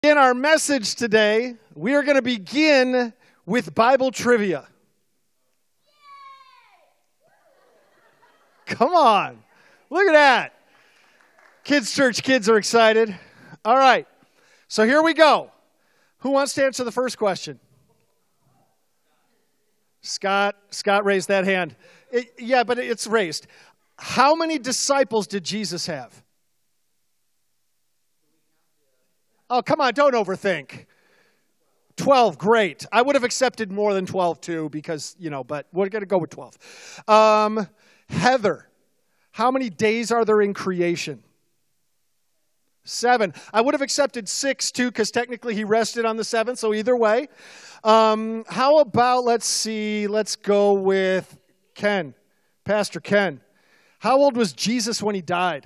In our message today, we are going to begin with Bible trivia. Come on. Look at that. Kids Church kids are excited. All right. So here we go. Who wants to answer the first question? Scott raised that hand. But it's raised. How many disciples did Jesus have? Oh, come on, don't overthink. 12, great. I would have accepted more than 12 too because, but we're going to go with 12. Heather, how many days are there in creation? 7. I would have accepted 6 too because technically he rested on the 7th, so either way. How about, let's go with Ken, Pastor Ken. How old was Jesus when he died?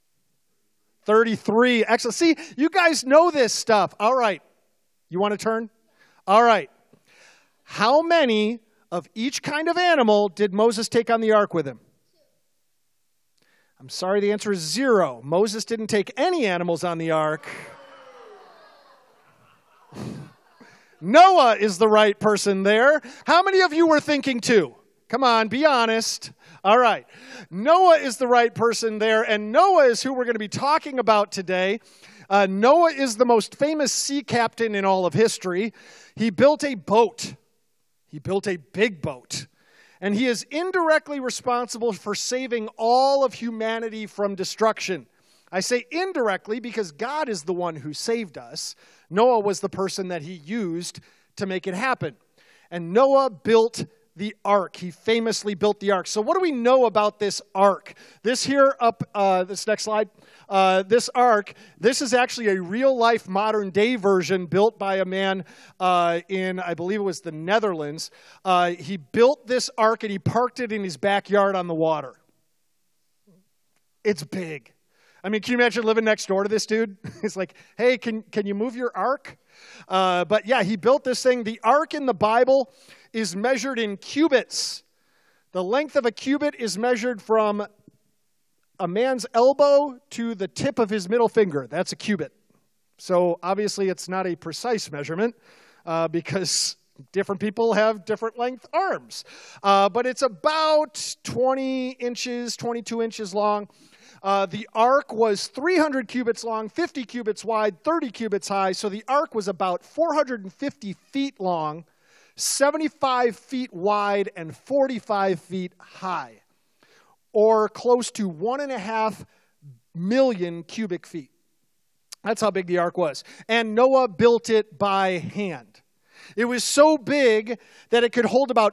33. Excellent. See, you guys know this stuff. All right. You want to turn? All right. How many of each kind of animal did Moses take on the ark with him? I'm sorry, the answer is 0. Moses didn't take any animals on the ark. Noah is the right person there. How many of you were thinking 2? Come on, be honest. All right. Noah is the right person there, and Noah is who we're going to be talking about today. Noah is the most famous sea captain in all of history. He built a boat. He built a big boat. And he is indirectly responsible for saving all of humanity from destruction. I say indirectly because God is the one who saved us. Noah was the person that he used to make it happen. And Noah built the ark. He famously built the ark. So what do we know about this ark? This here this next slide, this ark, this is actually a real-life modern-day version built by a man in, I believe it was the Netherlands. He built this ark and he parked it in his backyard on the water. It's big. I mean, can you imagine living next door to this dude? It's like, hey, can you move your ark? But yeah, he built this thing. The ark in the Bible is measured in cubits. The length of a cubit is measured from a man's elbow to the tip of his middle finger. That's a cubit. So obviously it's not a precise measurement because different people have different length arms. But it's about 20 inches, 22 inches long. The ark was 300 cubits long, 50 cubits wide, 30 cubits high. So the ark was about 450 feet long, 75 feet wide, and 45 feet high, or close to 1.5 million cubic feet. That's how big the ark was. And Noah built it by hand. It was so big that it could hold about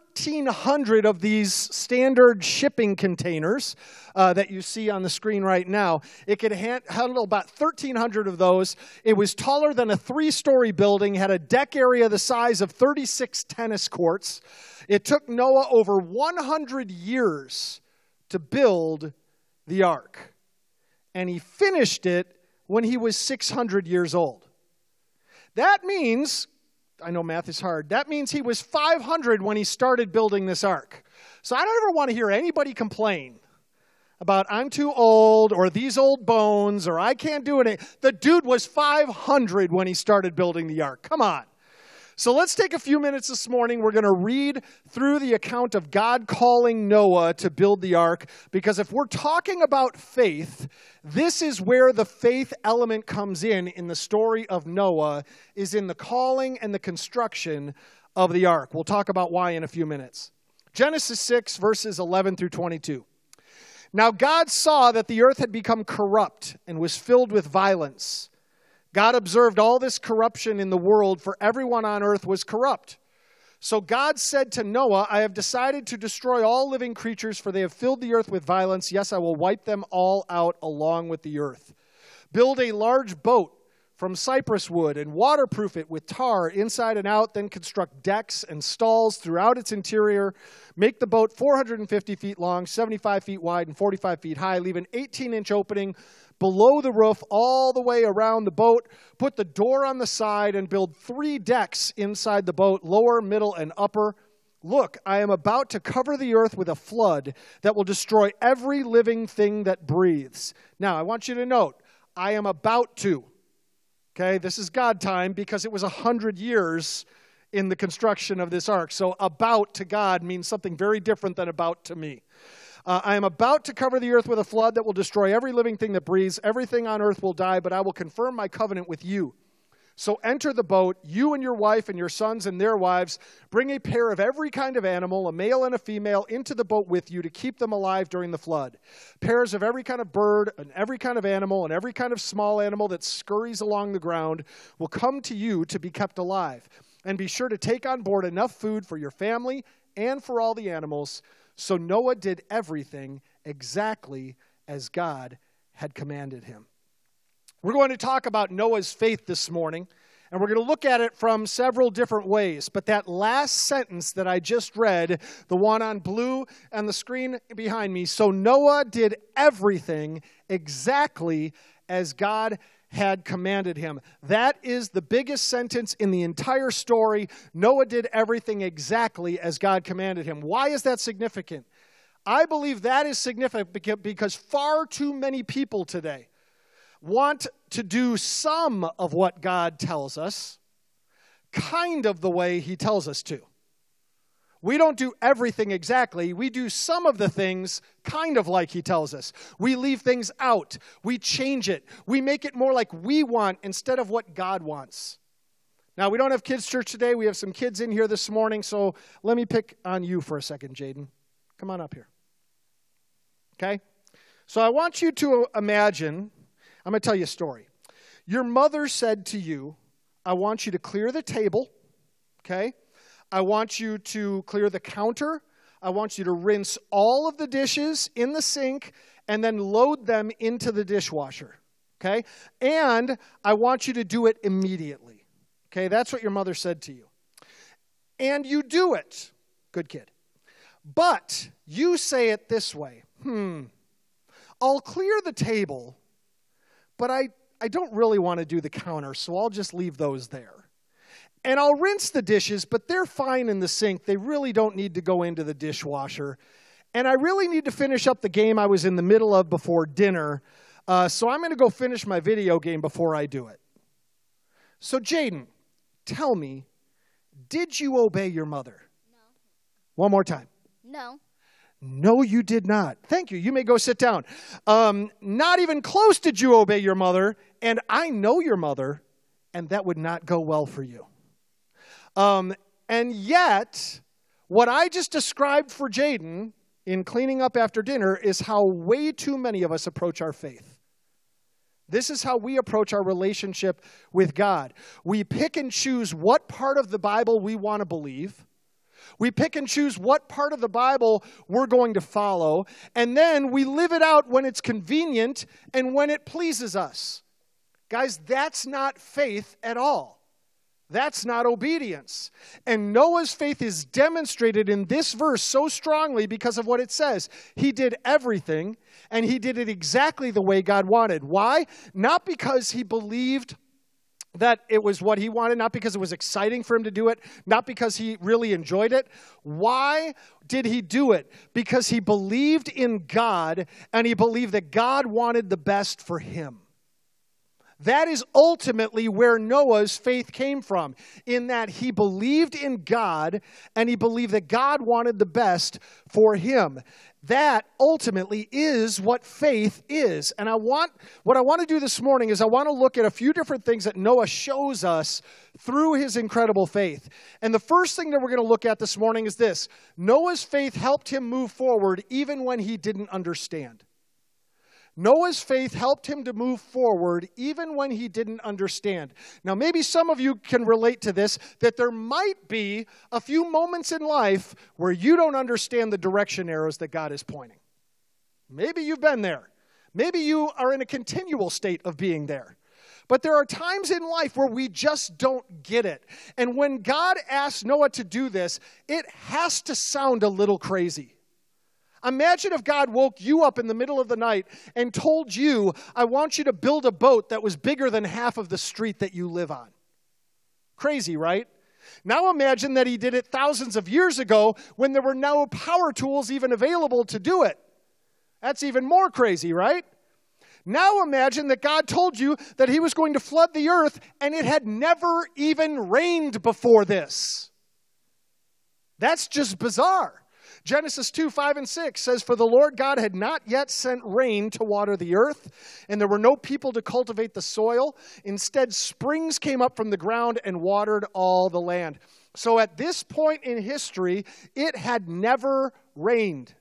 1,300 of these standard shipping containers that you see on the screen right now. It could handle about 1,300 of those. It was taller than a 3-story building, had a deck area the size of 36 tennis courts. It took Noah over 100 years to build the ark. And he finished it when he was 600 years old. That means, I know math is hard, that means he was 500 when he started building this ark. So I don't ever want to hear anybody complain about I'm too old or these old bones or I can't do it. The dude was 500 when he started building the ark. Come on. So let's take a few minutes this morning. We're going to read through the account of God calling Noah to build the ark, because if we're talking about faith, this is where the faith element comes in the story of Noah, is in the calling and the construction of the ark. We'll talk about why in a few minutes. Genesis 6, verses 11 through 22. Now God saw that the earth had become corrupt and was filled with violence. God observed all this corruption in the world, for everyone on earth was corrupt. So God said to Noah, I have decided to destroy all living creatures, for they have filled the earth with violence. Yes, I will wipe them all out along with the earth. Build a large boat from cypress wood and waterproof it with tar inside and out. Then construct decks and stalls throughout its interior. Make the boat 450 feet long, 75 feet wide, and 45 feet high. Leave an 18-inch opening below the roof all the way around the boat. Put the door on the side and build 3 decks inside the boat, lower, middle, and upper. Look, I am about to cover the earth with a flood that will destroy every living thing that breathes. Now, I want you to note, I am about to. Okay, this is God time because it was 100 years in the construction of this ark. So about to God means something very different than about to me. I am about to cover the earth with a flood that will destroy every living thing that breathes. Everything on earth will die, but I will confirm my covenant with you. So enter the boat, you and your wife and your sons and their wives. Bring a pair of every kind of animal, a male and a female, into the boat with you to keep them alive during the flood. Pairs of every kind of bird and every kind of animal and every kind of small animal that scurries along the ground will come to you to be kept alive. And be sure to take on board enough food for your family and for all the animals. So Noah did everything exactly as God had commanded him. We're going to talk about Noah's faith this morning, and we're going to look at it from several different ways. But that last sentence that I just read, the one on blue and the screen behind me, so Noah did everything exactly as God had commanded him. That is the biggest sentence in the entire story. Noah did everything exactly as God commanded him. Why is that significant? I believe that is significant because far too many people today want to do some of what God tells us, kind of the way he tells us to. We don't do everything exactly. We do some of the things kind of like he tells us. We leave things out. We change it. We make it more like we want instead of what God wants. Now, we don't have kids' church today. We have some kids in here this morning, so let me pick on you for a second, Jaden. Come on up here. Okay? So I want you to imagine, I'm going to tell you a story. Your mother said to you, I want you to clear the table, okay? I want you to clear the counter. I want you to rinse all of the dishes in the sink and then load them into the dishwasher, okay? And I want you to do it immediately, okay? That's what your mother said to you. And you do it. Good kid. But you say it this way, I'll clear the table, but I don't really want to do the counter, so I'll just leave those there. And I'll rinse the dishes, but they're fine in the sink. They really don't need to go into the dishwasher. And I really need to finish up the game I was in the middle of before dinner, so I'm going to go finish my video game before I do it. So, Jaden, tell me, did you obey your mother? No. One more time. No. No, you did not. Thank you. You may go sit down. Not even close did you obey your mother, and I know your mother, and that would not go well for you. And yet, what I just described for Jaden in cleaning up after dinner is how way too many of us approach our faith. This is how we approach our relationship with God. We pick and choose what part of the Bible we want to believe. We pick and choose what part of the Bible we're going to follow, and then we live it out when it's convenient and when it pleases us. Guys, that's not faith at all. That's not obedience. And Noah's faith is demonstrated in this verse so strongly because of what it says. He did everything, and he did it exactly the way God wanted. Why? Not because he believed that it was what he wanted, not because it was exciting for him to do it, not because he really enjoyed it. Why did he do it? Because he believed in God, and he believed that God wanted the best for him. That is ultimately where Noah's faith came from, in that he believed in God, and he believed that God wanted the best for him. That ultimately is what faith is. And what I want to do this morning is I want to look at a few different things that Noah shows us through his incredible faith. And the first thing that we're going to look at this morning is this. Noah's faith helped him move forward even when he didn't understand. Noah's faith helped him to move forward even when he didn't understand. Now, maybe some of you can relate to this, that there might be a few moments in life where you don't understand the direction arrows that God is pointing. Maybe you've been there. Maybe you are in a continual state of being there. But there are times in life where we just don't get it. And when God asked Noah to do this, it has to sound a little crazy. Imagine if God woke you up in the middle of the night and told you, I want you to build a boat that was bigger than half of the street that you live on. Crazy, right? Now imagine that he did it thousands of years ago when there were no power tools even available to do it. That's even more crazy, right? Now imagine that God told you that he was going to flood the earth and it had never even rained before this. That's just bizarre. Genesis 2, 5, and 6 says, "For the Lord God had not yet sent rain to water the earth, and there were no people to cultivate the soil. Instead, springs came up from the ground and watered all the land." So at this point in history, it had never rained.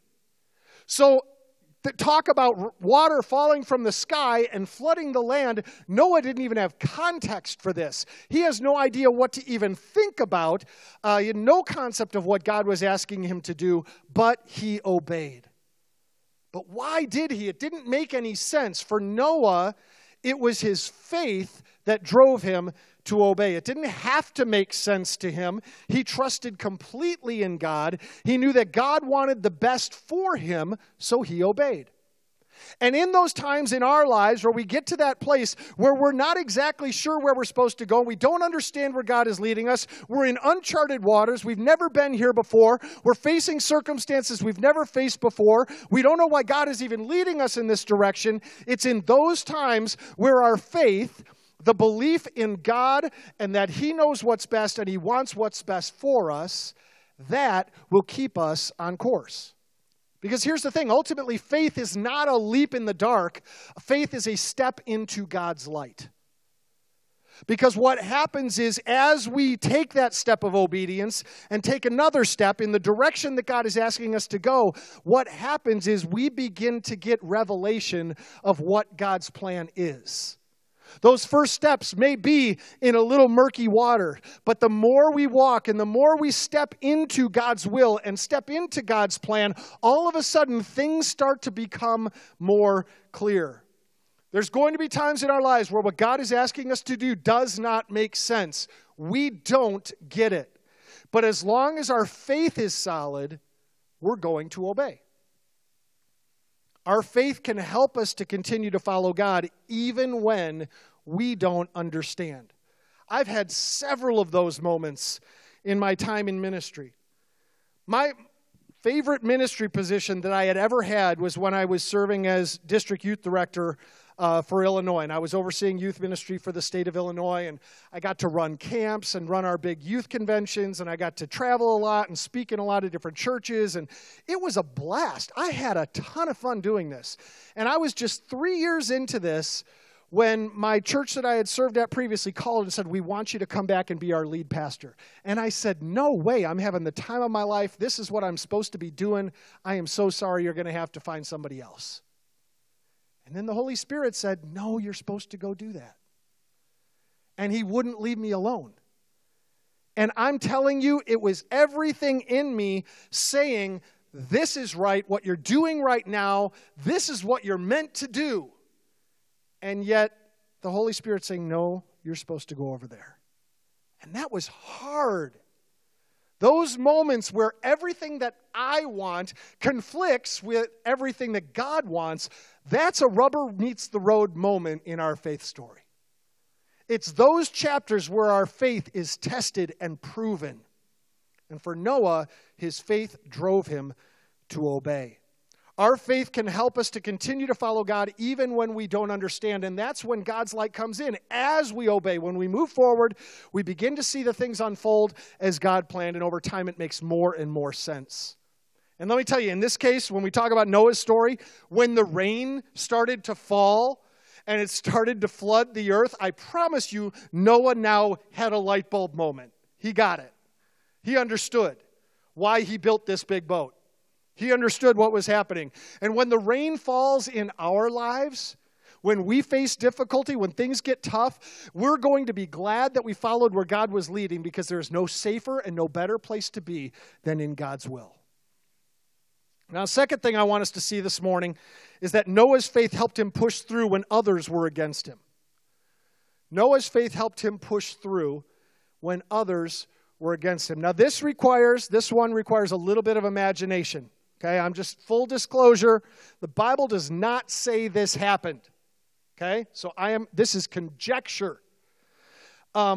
So talk about water falling from the sky and flooding the land. Noah didn't even have context for this. He has no idea what to even think about. He had no concept of what God was asking him to do, but he obeyed. But why did he? It didn't make any sense. For Noah, it was his faith that drove him to obey. It didn't have to make sense to him. He trusted completely in God. He knew that God wanted the best for him, so he obeyed. And in those times in our lives where we get to that place where we're not exactly sure where we're supposed to go, we don't understand where God is leading us, we're in uncharted waters, we've never been here before, we're facing circumstances we've never faced before, we don't know why God is even leading us in this direction, it's in those times where our faith, the belief in God and that he knows what's best and he wants what's best for us, that will keep us on course. Because here's the thing, ultimately faith is not a leap in the dark. Faith is a step into God's light. Because what happens is as we take that step of obedience and take another step in the direction that God is asking us to go, what happens is we begin to get revelation of what God's plan is. Those first steps may be in a little murky water, but the more we walk and the more we step into God's will and step into God's plan, all of a sudden things start to become more clear. There's going to be times in our lives where what God is asking us to do does not make sense. We don't get it. But as long as our faith is solid, we're going to obey. Our faith can help us to continue to follow God even when we don't understand. I've had several of those moments in my time in ministry. My favorite ministry position that I had ever had was when I was serving as district youth director for Illinois, and I was overseeing youth ministry for the state of Illinois, and I got to run camps and run our big youth conventions, and I got to travel a lot and speak in a lot of different churches, and it was a blast. I had a ton of fun doing this, and I was just 3 years into this when my church that I had served at previously called and said, "We want you to come back and be our lead pastor." And I said, "No way, I'm having the time of my life. This is what I'm supposed to be doing. I am so sorry, you're going to have to find somebody else." And then the Holy Spirit said, "No, you're supposed to go do that." And he wouldn't leave me alone. And I'm telling you, it was everything in me saying, this is right, what you're doing right now, this is what you're meant to do. And yet, the Holy Spirit saying, "No, you're supposed to go over there." And that was hard. Those moments where everything that I want conflicts with everything that God wants, that's a rubber meets the road moment in our faith story. It's those chapters where our faith is tested and proven. And for Noah, his faith drove him to obey. Our faith can help us to continue to follow God even when we don't understand. And that's when God's light comes in. As we obey, when we move forward, we begin to see the things unfold as God planned. And over time, it makes more and more sense. And let me tell you, in this case, when we talk about Noah's story, when the rain started to fall and it started to flood the earth, I promise you, Noah now had a light bulb moment. He got it. He understood why he built this big boat. He understood what was happening. And when the rain falls in our lives, when we face difficulty, when things get tough, we're going to be glad that we followed where God was leading, because there is no safer and no better place to be than in God's will. Now, second thing I want us to see this morning is that Noah's faith helped him push through when others were against him. Noah's faith helped him push through when others were against him. Now, this one requires a little bit of imagination. Okay, I'm just full disclosure. The Bible does not say this happened. Okay, so this is conjecture.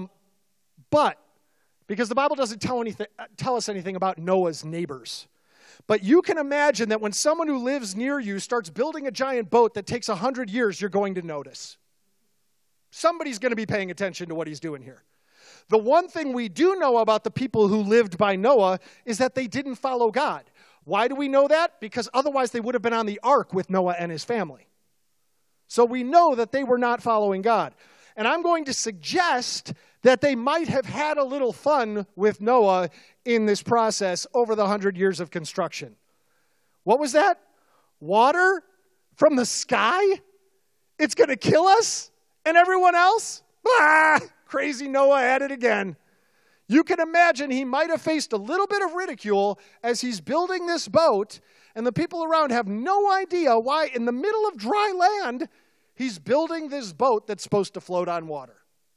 But because the Bible doesn't tell us anything about Noah's neighbors. But you can imagine that when someone who lives near you starts building a giant boat that takes 100 years, you're going to notice. Somebody's going to be paying attention to what he's doing here. The one thing we do know about the people who lived by Noah is that they didn't follow God. Why do we know that? Because otherwise they would have been on the ark with Noah and his family. So we know that they were not following God. And I'm going to suggest that they might have had a little fun with Noah in this process over the 100 years of construction. What was that? Water from the sky? It's going to kill us and everyone else? Ah, crazy Noah at it again. You can imagine he might have faced a little bit of ridicule as he's building this boat, and the people around have no idea why in the middle of dry land he's building this boat that's supposed to float on water.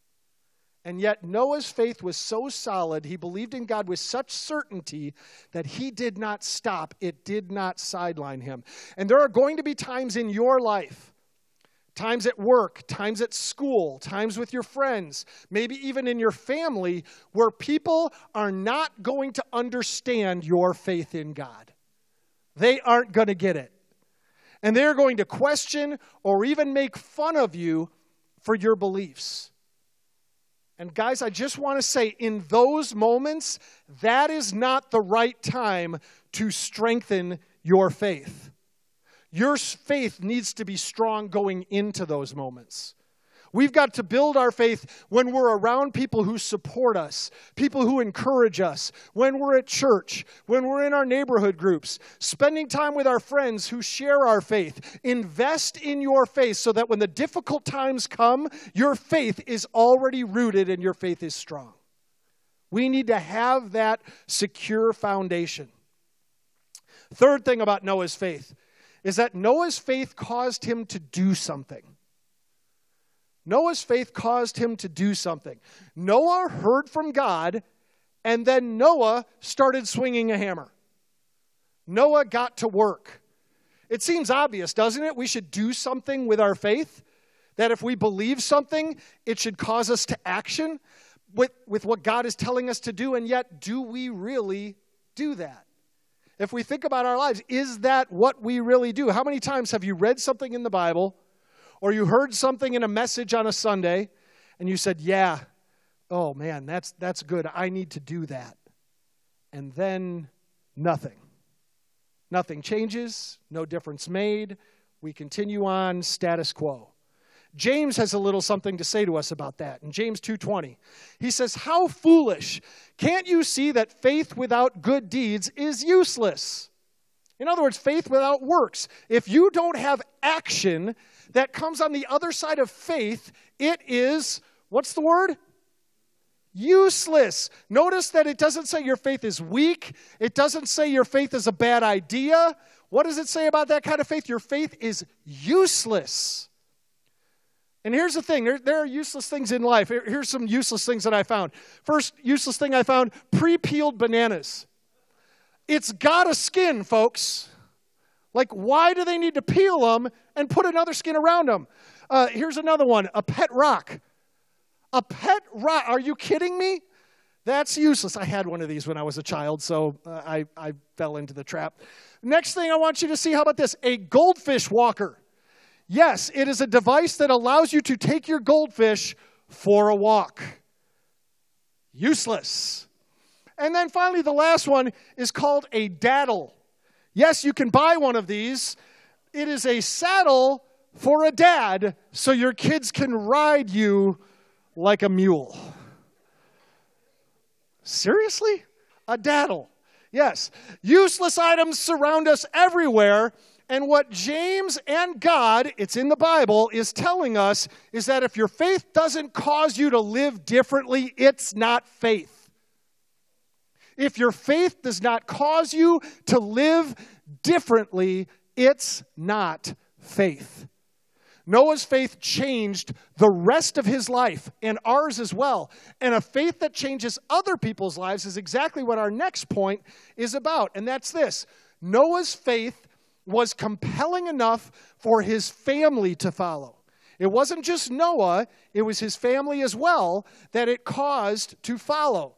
And yet Noah's faith was so solid, he believed in God with such certainty that he did not stop. It did not sideline him. And there are going to be times in your life, times at work, times at school, times with your friends, maybe even in your family, where people are not going to understand your faith in God. They aren't going to get it. And they're going to question or even make fun of you for your beliefs. And guys, I just want to say, in those moments, that is not the right time to strengthen your faith. Your faith needs to be strong going into those moments. We've got to build our faith when we're around people who support us, people who encourage us, when we're at church, when we're in our neighborhood groups, spending time with our friends who share our faith. Invest in your faith so that when the difficult times come, your faith is already rooted and your faith is strong. We need to have that secure foundation. Third thing about Noah's faith is that Noah's faith caused him to do something. Noah's faith caused him to do something. Noah heard from God, and then Noah started swinging a hammer. Noah got to work. It seems obvious, doesn't it? We should do something with our faith. That if we believe something, it should cause us to action with what God is telling us to do. And yet, do we really do that? If we think about our lives, is that what we really do? How many times have you read something in the Bible, or you heard something in a message on a Sunday, and you said, yeah, oh man, that's good. I need to do that. And then nothing. Nothing changes, no difference made. We continue on status quo. James has a little something to say to us about that. In James 2:20, he says, how foolish. Can't you see that faith without good deeds is useless? In other words, faith without works. If you don't have action that comes on the other side of faith, it is, what's the word? Useless. Notice that it doesn't say your faith is weak. It doesn't say your faith is a bad idea. What does it say about that kind of faith? Your faith is useless. And here's the thing. There are useless things in life. Here's some useless things that I found. First useless thing I found, pre-peeled bananas. It's got a skin, folks. Like, why do they need to peel them and put another skin around them? Here's another one, a pet rock. A pet rock. Are you kidding me? That's useless. I had one of these when I was a child, so I fell into the trap. Next thing I want you to see, how about this? A goldfish walker. Yes, it is a device that allows you to take your goldfish for a walk. Useless. And then finally, the last one is called a daddle. Yes, you can buy one of these. It is a saddle for a dad so your kids can ride you like a mule. Seriously? A daddle. Yes. Useless items surround us everywhere. And what James and God, it's in the Bible, is telling us is that if your faith doesn't cause you to live differently, it's not faith. If your faith does not cause you to live differently, it's not faith. Noah's faith changed the rest of his life, and ours as well. And a faith that changes other people's lives is exactly what our next point is about. And that's this. Noah's faith was compelling enough for his family to follow. It wasn't just Noah, it was his family as well that it caused to follow.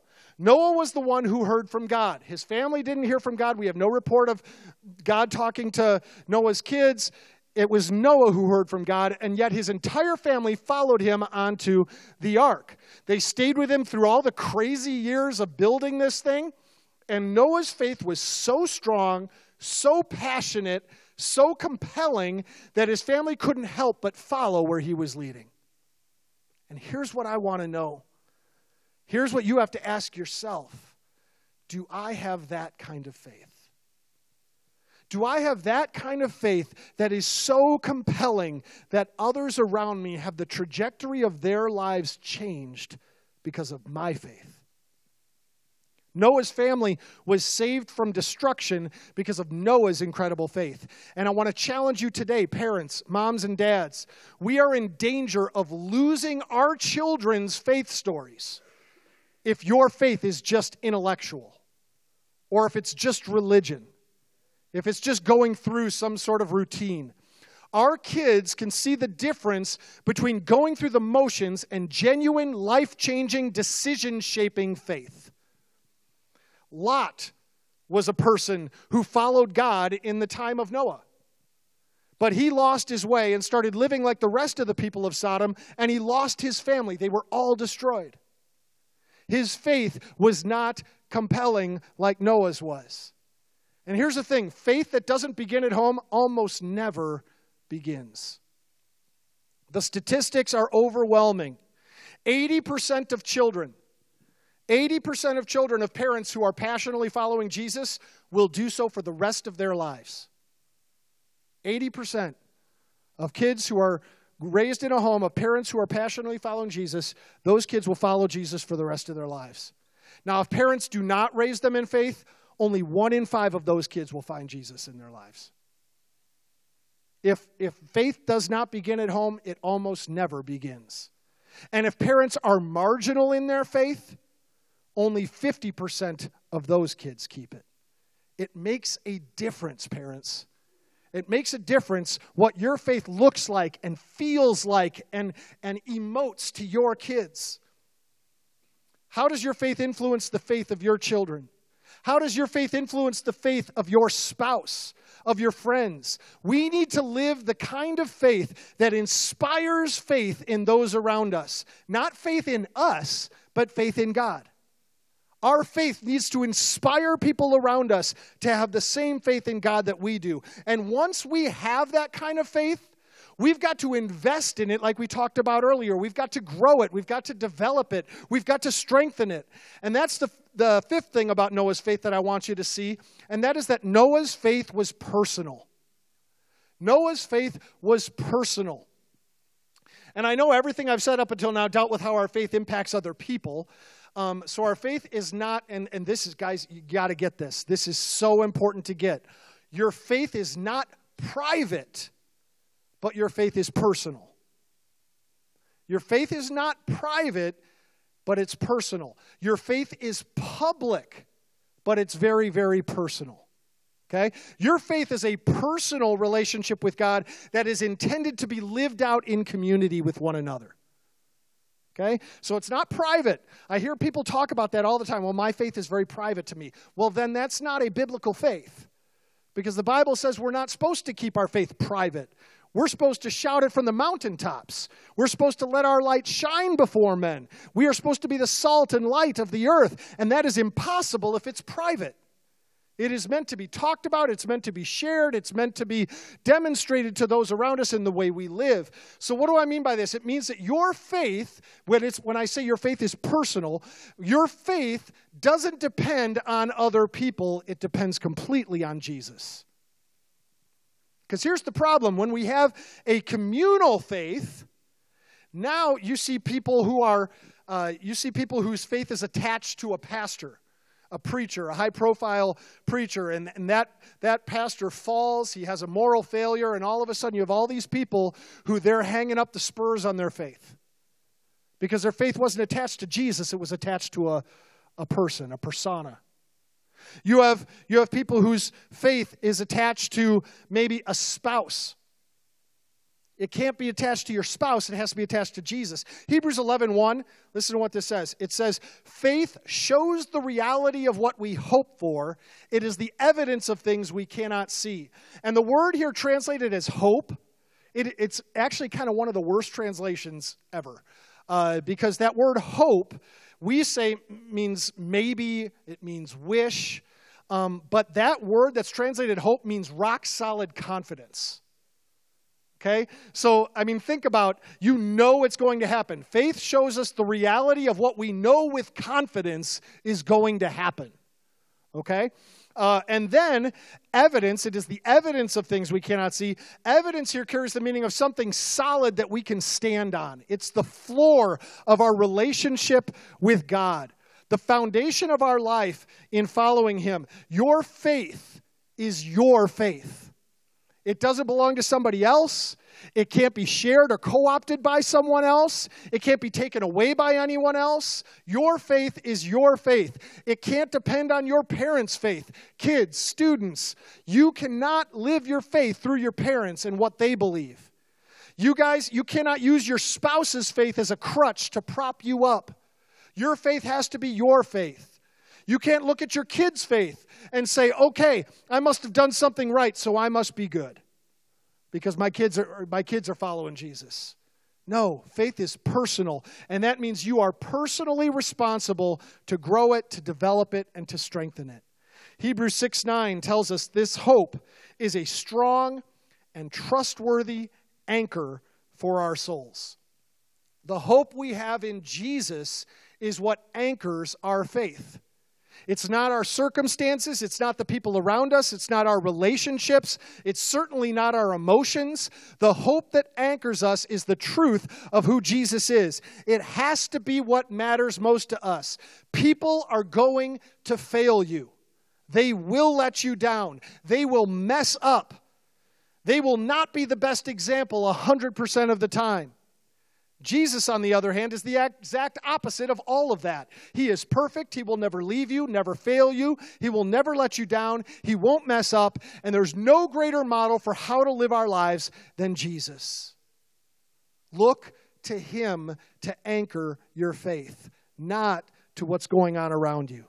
Noah was the one who heard from God. His family didn't hear from God. We have no report of God talking to Noah's kids. It was Noah who heard from God, and yet his entire family followed him onto the ark. They stayed with him through all the crazy years of building this thing, and Noah's faith was so strong, so passionate, so compelling that his family couldn't help but follow where he was leading. And here's what I want to know. Here's what you have to ask yourself. Do I have that kind of faith? Do I have that kind of faith that is so compelling that others around me have the trajectory of their lives changed because of my faith? Noah's family was saved from destruction because of Noah's incredible faith. And I want to challenge you today, parents, moms, and dads. We are in danger of losing our children's faith stories if your faith is just intellectual, or if it's just religion, if it's just going through some sort of routine. Our kids can see the difference between going through the motions and genuine, life-changing, decision-shaping faith. Lot was a person who followed God in the time of Noah. But he lost his way and started living like the rest of the people of Sodom, and he lost his family. They were all destroyed. His faith was not compelling like Noah's was. And here's the thing, faith that doesn't begin at home almost never begins. The statistics are overwhelming. 80% of children of parents who are passionately following Jesus will do so for the rest of their lives. 80% of kids who are raised in a home of parents who are passionately following Jesus, those kids will follow Jesus for the rest of their lives. Now, if parents do not raise them in faith, only 1 in 5 of those kids will find Jesus in their lives. If faith does not begin at home, it almost never begins. And if parents are marginal in their faith, only 50% of those kids keep it. It makes a difference, parents. It makes a difference what your faith looks like and feels like and emotes to your kids. How does your faith influence the faith of your children? How does your faith influence the faith of your spouse, of your friends? We need to live the kind of faith that inspires faith in those around us. Not faith in us, but faith in God. Our faith needs to inspire people around us to have the same faith in God that we do. And once we have that kind of faith, we've got to invest in it like we talked about earlier. We've got to grow it. We've got to develop it. We've got to strengthen it. And that's the fifth thing about Noah's faith that I want you to see, and that is that Noah's faith was personal. Noah's faith was personal. And I know everything I've said up until now dealt with how our faith impacts other people. So our faith is not, and this is, guys, you got to get this. This is so important to get. Your faith is not private, but your faith is personal. Your faith is not private, but it's personal. Your faith is public, but it's very, very personal. Okay? Your faith is a personal relationship with God that is intended to be lived out in community with one another. Okay? So it's not private. I hear people talk about that all the time. Well, my faith is very private to me. Well, then that's not a biblical faith. Because the Bible says we're not supposed to keep our faith private. We're supposed to shout it from the mountaintops. We're supposed to let our light shine before men. We are supposed to be the salt and light of the earth. And that is impossible if it's private. It is meant to be talked about. It's meant to be shared. It's meant to be demonstrated to those around us in the way we live. So what do I mean by this? It means that your faith, when I say your faith is personal, your faith doesn't depend on other people. It depends completely on Jesus. Because here's the problem. When we have a communal faith, now you see people whose faith is attached to a pastor, a preacher, a high-profile preacher, and that pastor falls, he has a moral failure, and all of a sudden you have all these people who they're hanging up the spurs on their faith. Because their faith wasn't attached to Jesus, it was attached to a person, a persona. You have people whose faith is attached to maybe a spouse. It can't be attached to your spouse. It has to be attached to Jesus. Hebrews 11:1, listen to what this says. It says, faith shows the reality of what we hope for. It is the evidence of things we cannot see. And the word here translated as hope, it's actually kind of one of the worst translations ever. Because that word hope, we say means maybe, it means wish. But that word that's translated hope means rock solid confidence. Okay? So, I mean, think about, you know it's going to happen. Faith shows us the reality of what we know with confidence is going to happen. Okay? And then evidence, it is the evidence of things we cannot see. Evidence here carries the meaning of something solid that we can stand on. It's the floor of our relationship with God, the foundation of our life in following Him. Your faith is your faith. It doesn't belong to somebody else. It can't be shared or co-opted by someone else. It can't be taken away by anyone else. Your faith is your faith. It can't depend on your parents' faith. Kids, students, you cannot live your faith through your parents and what they believe. You guys, you cannot use your spouse's faith as a crutch to prop you up. Your faith has to be your faith. You can't look at your kid's faith and say, okay, I must have done something right, so I must be good because my kids are following Jesus. No, faith is personal, and that means you are personally responsible to grow it, to develop it, and to strengthen it. Hebrews 6:9 tells us this hope is a strong and trustworthy anchor for our souls. The hope we have in Jesus is what anchors our faith. It's not our circumstances. It's not the people around us. It's not our relationships. It's certainly not our emotions. The hope that anchors us is the truth of who Jesus is. It has to be what matters most to us. People are going to fail you. They will let you down. They will mess up. They will not be the best example 100% of the time. Jesus, on the other hand, is the exact opposite of all of that. He is perfect. He will never leave you, never fail you. He will never let you down. He won't mess up. And there's no greater model for how to live our lives than Jesus. Look to Him to anchor your faith, not to what's going on around you.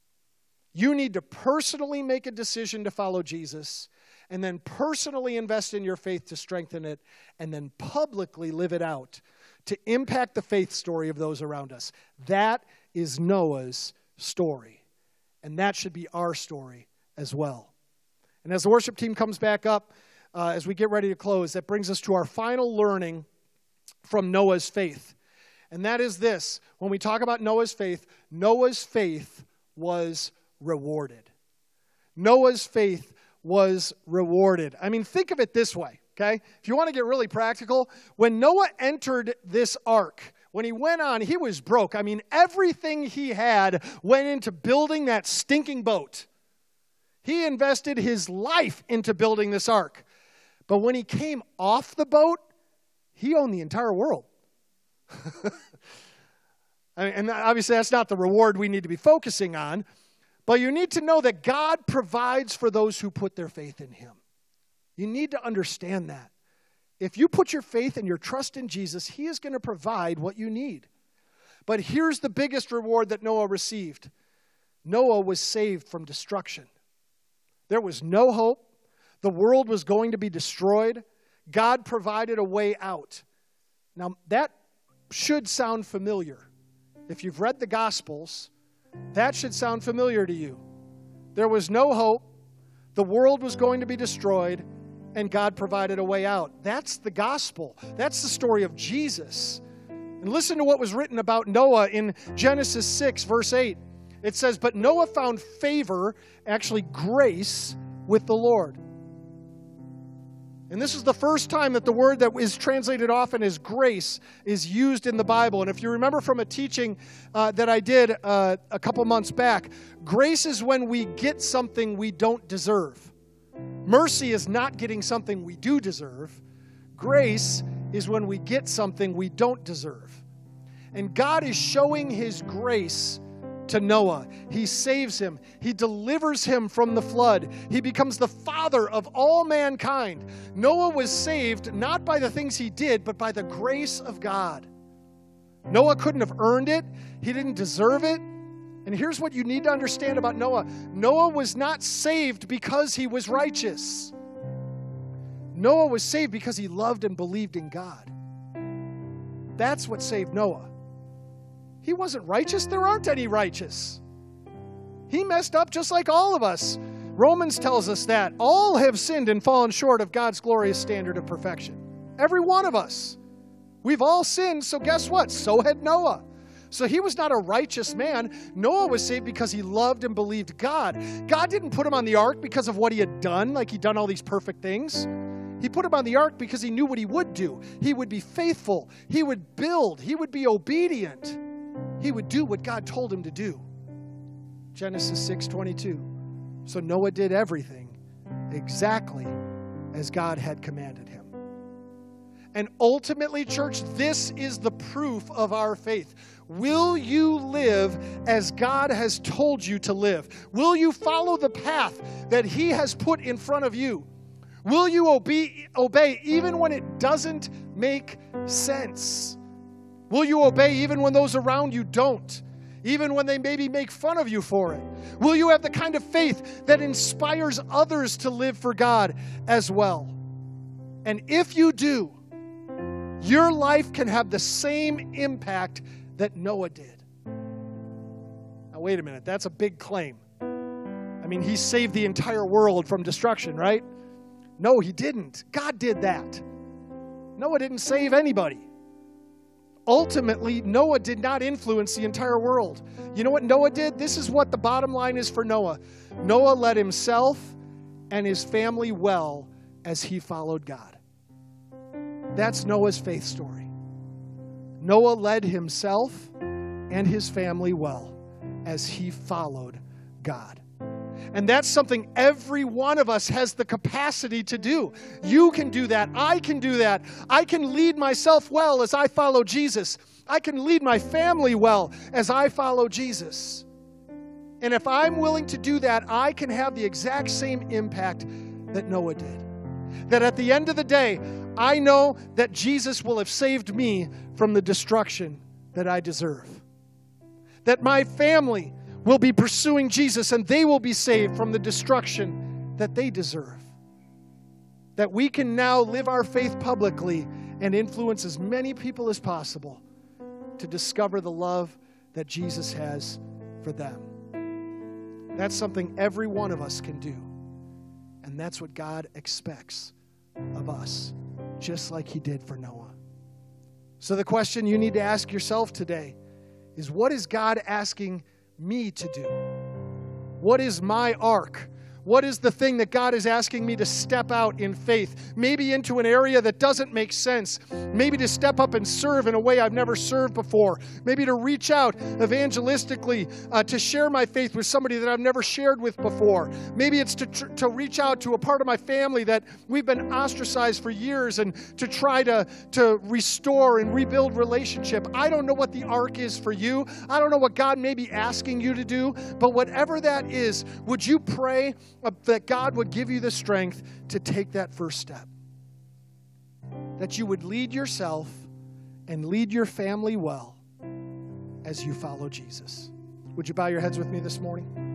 You need to personally make a decision to follow Jesus, and then personally invest in your faith to strengthen it, and then publicly live it out to impact the faith story of those around us. That is Noah's story. And that should be our story as well. And as the worship team comes back up, as we get ready to close, that brings us to our final learning from Noah's faith. And that is this. When we talk about Noah's faith was rewarded. Noah's faith was rewarded. I mean, think of it this way. Okay? If you want to get really practical, when Noah entered this ark, when he went on, he was broke. I mean, everything he had went into building that stinking boat. He invested his life into building this ark. But when he came off the boat, he owned the entire world. And obviously that's not the reward we need to be focusing on, but you need to know that God provides for those who put their faith in Him. You need to understand that. If you put your faith and your trust in Jesus, He is going to provide what you need. But here's the biggest reward that Noah received. Noah was saved from destruction. There was no hope. The world was going to be destroyed. God provided a way out. Now, that should sound familiar. If you've read the Gospels, that should sound familiar to you. There was no hope. The world was going to be destroyed. And God provided a way out. That's the gospel. That's the story of Jesus. And listen to what was written about Noah in Genesis 6, verse 8. It says, but Noah found favor, actually grace, with the Lord. And this is the first time that the word that is translated often as grace is used in the Bible. And if you remember from a teaching that I did a couple months back, grace is when we get something we don't deserve. Mercy is not getting something we do deserve. Grace is when we get something we don't deserve. And God is showing His grace to Noah. He saves him. He delivers him from the flood. He becomes the father of all mankind. Noah was saved not by the things he did, but by the grace of God. Noah couldn't have earned it. He didn't deserve it. And here's what you need to understand about Noah. Noah was not saved because he was righteous. Noah was saved because he loved and believed in God. That's what saved Noah. He wasn't righteous. There aren't any righteous. He messed up just like all of us. Romans tells us that. All have sinned and fallen short of God's glorious standard of perfection. Every one of us. We've all sinned, so guess what? So had Noah. So he was not a righteous man. Noah was saved because he loved and believed God. God didn't put him on the ark because of what he had done, like he'd done all these perfect things. He put him on the ark because he knew what he would do. He would be faithful. He would build. He would be obedient. He would do what God told him to do. Genesis 6:22. So Noah did everything exactly as God had commanded him. And ultimately, church, this is the proof of our faith. Will you live as God has told you to live? Will you follow the path that He has put in front of you? Will you obey even when it doesn't make sense? Will you obey even when those around you don't? Even when they maybe make fun of you for it? Will you have the kind of faith that inspires others to live for God as well? And if you do, your life can have the same impact that Noah did. Now, wait a minute. That's a big claim. I mean, he saved the entire world from destruction, right? No, he didn't. God did that. Noah didn't save anybody. Ultimately, Noah did not influence the entire world. You know what Noah did? This is what the bottom line is for Noah. Noah led himself and his family well as he followed God. That's Noah's faith story. Noah led himself and his family well as he followed God. And that's something every one of us has the capacity to do. You can do that. I can do that. I can lead myself well as I follow Jesus. I can lead my family well as I follow Jesus. And if I'm willing to do that, I can have the exact same impact that Noah did. That at the end of the day, I know that Jesus will have saved me from the destruction that I deserve. That my family will be pursuing Jesus and they will be saved from the destruction that they deserve. That we can now live our faith publicly and influence as many people as possible to discover the love that Jesus has for them. That's something every one of us can do. And that's what God expects of us, just like He did for Noah. So the question you need to ask yourself today is, what is God asking me to do? What is my ark? What is the thing that God is asking me to step out in faith? Maybe into an area that doesn't make sense. Maybe to step up and serve in a way I've never served before. Maybe to reach out evangelistically to share my faith with somebody that I've never shared with before. Maybe it's to reach out to a part of my family that we've been ostracized for years and to try to restore and rebuild relationship. I don't know what the ark is for you. I don't know what God may be asking you to do, but whatever that is, would you pray that God would give you the strength to take that first step? That you would lead yourself and lead your family well as you follow Jesus. Would you bow your heads with me this morning?